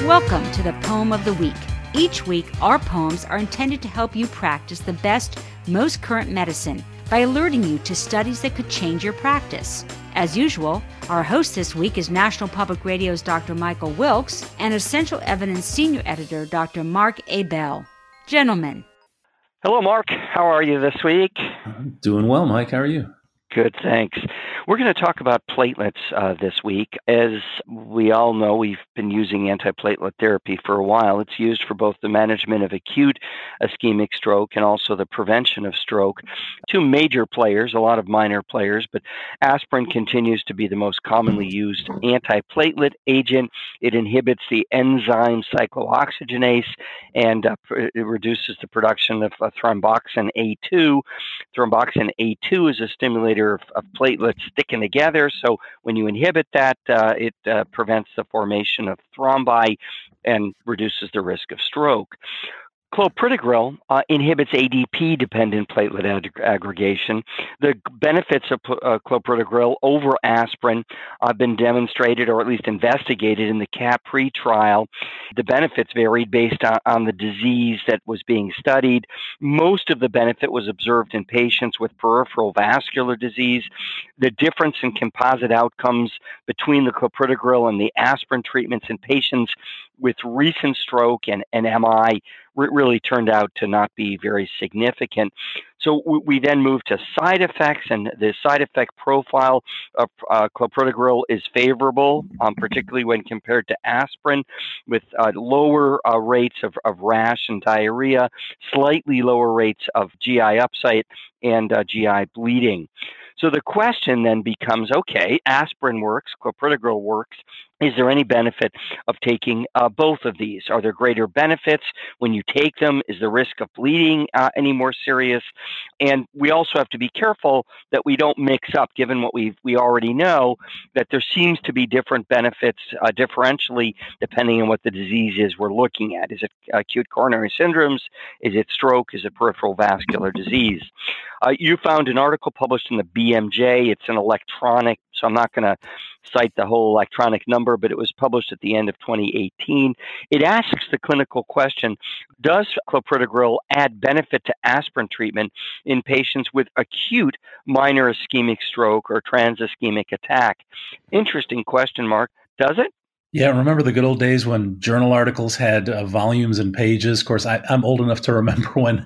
Welcome to the Poem of the Week. Each week, our poems are intended to help you practice the best, most current medicine by alerting you to studies that could change your practice. As usual, our host this week is National Public Radio's Dr. Michael Wilkes and Essential Evidence Senior Editor Dr. Mark Abell. Gentlemen. Hello, Mark. How are you this week? I'm doing well, Mike. How are you? Good, thanks. We're going to talk about platelets this week. As we all know, we've been using antiplatelet therapy for a while. It's used for both the management of acute ischemic stroke and also the prevention of stroke. Two major players, a lot of minor players, but aspirin continues to be the most commonly used antiplatelet agent. It inhibits the enzyme cyclooxygenase and it reduces the production of thromboxane A2. Thromboxane A2 is a stimulator of platelets sticking together. So when you inhibit that, it prevents the formation of thrombi and reduces the risk of stroke. Clopidogrel inhibits ADP-dependent platelet aggregation. The benefits of clopidogrel over aspirin have been demonstrated or at least investigated in the CAPRI trial. The benefits varied based on the disease that was being studied. Most of the benefit was observed in patients with peripheral vascular disease. The difference in composite outcomes between the clopidogrel and the aspirin treatments in patients with recent stroke and MI really turned out to not be very significant. So we then moved to side effects, and the side effect profile of clopidogrel is favorable, particularly when compared to aspirin, with lower rates of rash and diarrhea, slightly lower rates of GI upset and GI bleeding. So the question then becomes, okay, aspirin works, clopidogrel works. Is there any benefit of taking both of these? Are there greater benefits when you take them? Is the risk of bleeding any more serious? And we also have to be careful that we don't mix up, given what we already know, that there seems to be different benefits differentially depending on what the disease is we're looking at. Is it acute coronary syndromes? Is it stroke? Is it peripheral vascular disease? You found an article published in the BMJ. It's an electronic, so I'm not going to cite the whole electronic number, but it was published at the end of 2018. It asks the clinical question, does clopidogrel add benefit to aspirin treatment in patients with acute minor ischemic stroke or transischemic attack? Interesting question, Mark. Does it? Yeah, remember the good old days when journal articles had volumes and pages? Of course, I'm old enough to remember when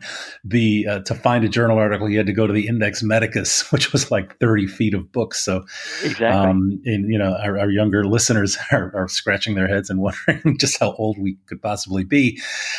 to find a journal article, you had to go to the Index Medicus, which was like 30 feet of books. So, exactly. And our younger listeners are scratching their heads and wondering just how old we could possibly be.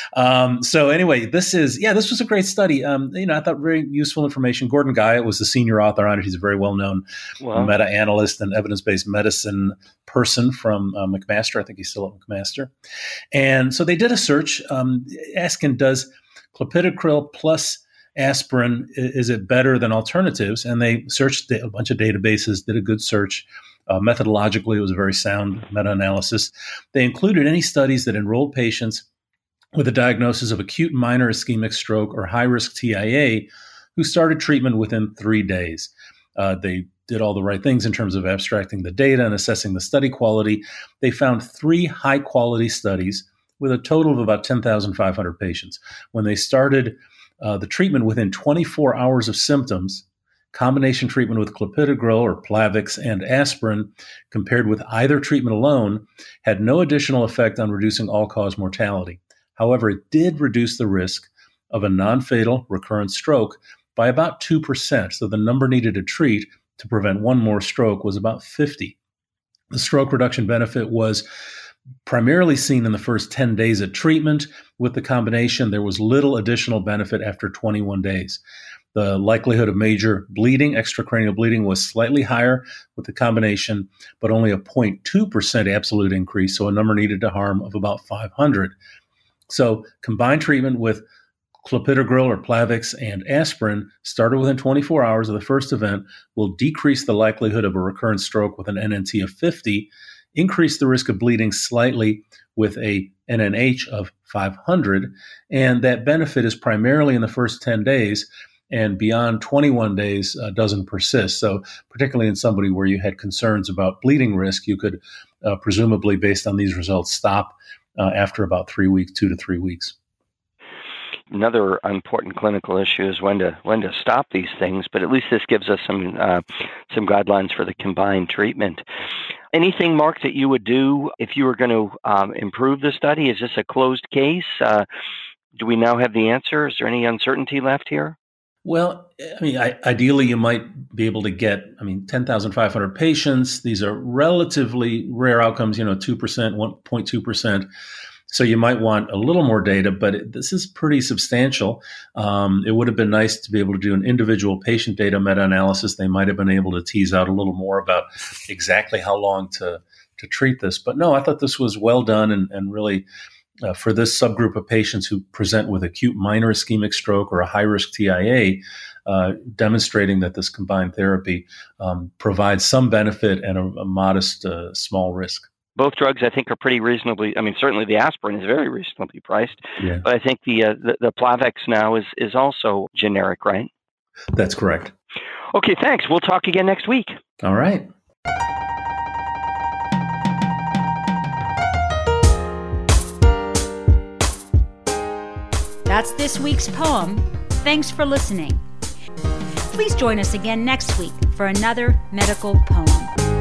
So anyway, this was a greay study. I thought very useful information. Gordon Guyatt was the senior author on it. He's a very well-known meta-analyst and evidence-based medicine person from McMaster. I think he's still at McMaster. And so they did a search asking, does clopidogrel plus aspirin, is it better than alternatives? And they searched a bunch of databases, did a good search. Methodologically, it was a very sound meta-analysis. They included any studies that enrolled patients with a diagnosis of acute minor ischemic stroke or high-risk TIA who started treatment within 3 days. They did all the right things in terms of abstracting the data and assessing the study quality. They found 3 high-quality studies with a total of about 10,500 patients. When they started the treatment within 24 hours of symptoms, combination treatment with clopidogrel or Plavix and aspirin compared with either treatment alone had no additional effect on reducing all-cause mortality. However, it did reduce the risk of a non-fatal recurrent stroke by about 2%. So the number needed to treat to prevent one more stroke was about 50. The stroke reduction benefit was primarily seen in the first 10 days of treatment. With the combination, there was little additional benefit after 21 days. The likelihood of major bleeding, extracranial bleeding, was slightly higher with the combination, but only a 0.2% absolute increase, so a number needed to harm of about 500. So combined treatment with clopidogrel or Plavix and aspirin started within 24 hours of the first event will decrease the likelihood of a recurrent stroke with an NNT of 50, increase the risk of bleeding slightly with a NNH of 500, and that benefit is primarily in the first 10 days, and beyond 21 days doesn't persist. So particularly in somebody where you had concerns about bleeding risk, you could presumably, based on these results, stop after about 3 weeks, 2 to 3 weeks. Another important clinical issue is when to stop these things, but at least this gives us some guidelines for the combined treatment. Anything, Mark, that you would do if you were going to improve the study? Is this a closed case? Do we now have the answer? Is there any uncertainty left here? Well, I mean, ideally, you might be able to get, 10,500 patients. These are relatively rare outcomes, 2%, 1.2%. So you might want a little more data, but this is pretty substantial. It would have been nice to be able to do an individual patient data meta-analysis. They might have been able to tease out a little more about exactly how long to treat this. But no, I thought this was well done and really for this subgroup of patients who present with acute minor ischemic stroke or a high-risk TIA, demonstrating that this combined therapy provides some benefit and a modest small risk. Both drugs, I think, are pretty reasonably. Certainly the aspirin is very reasonably priced, yeah. But I think the Plavix now is also generic, right? That's correct. Okay, thanks. We'll talk again next week. All right. That's this week's poem. Thanks for listening. Please join us again next week for another medical poem.